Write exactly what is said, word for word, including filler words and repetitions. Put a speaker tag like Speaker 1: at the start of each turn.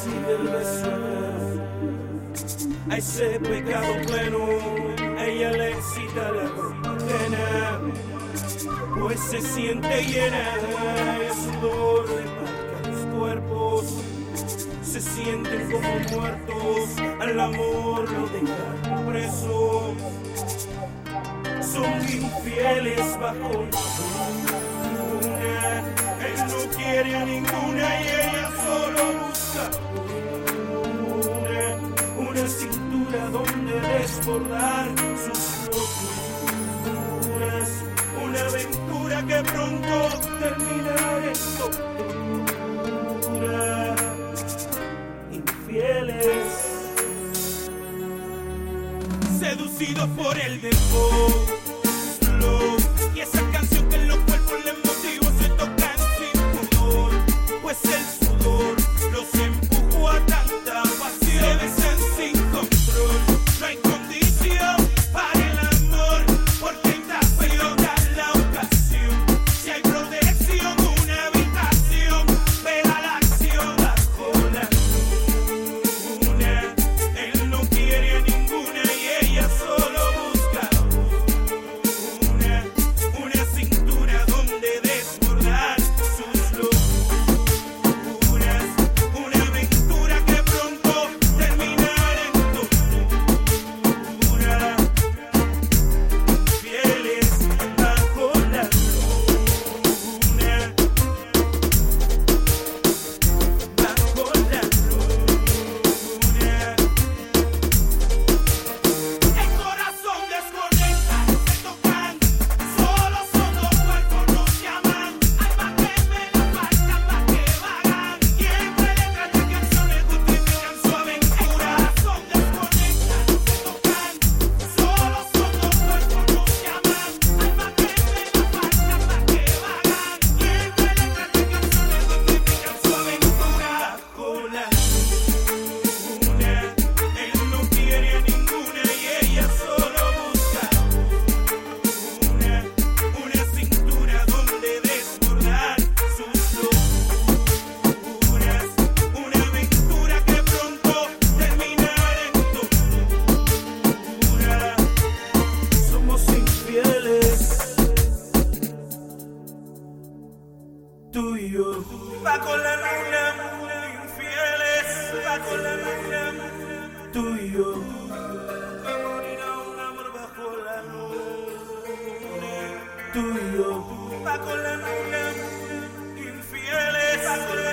Speaker 1: sigue el beso. A ese pecado pleno, a ella le excita la pena, pues se siente llena de sudor de marcas cuerpos. Se sienten como muertos, al amor lo dejan preso. Son infieles bajo la luna. Él no quiere a ninguna y ella solo busca una, una cintura donde desbordar sus locuras. Una aventura que pronto terminará en tortura. Infieles, seducidos por el dembow, slow, y esa canción que en los cuerpos les motivos se tocan sin pudor, pues el sudor los empujó a tanta pasión. Se besan sin control, no hay condición para el amor, porque interpreta la ocasión. Si hay protección, una habitación, verá la acción bajo la luna. Él no quiere a ninguna y ella solo busca una, una cintura donde desbordar sus locuras. Una aventura que pronto terminará en tortura. Fieles bajo la luna, bajo la luna. El corazón desconecta, se tocan, solo son dos cuerpos, nos llaman. Alma que me la faltan, pa' que vagan. Y entre letras de canciones justifican su aventura. Corazón desconecta, se tocan, solo son dos cuerpos, nos llaman. Alma que me la faltan, pa' que vagan. Y entre letras de canciones justifican su aventura. Bajo la luna, él no quiere a ninguna y ella solo busca una, una cintura donde desbordar sus locuras. Una aventura que pronto terminará en tortura. Somos infieles, tú y yo. Bajo la luna, infieles, bajo la luna, tú y yo. Morirá un amor bajo la luna, tú y yo. Bajo la luna, infieles, bajo la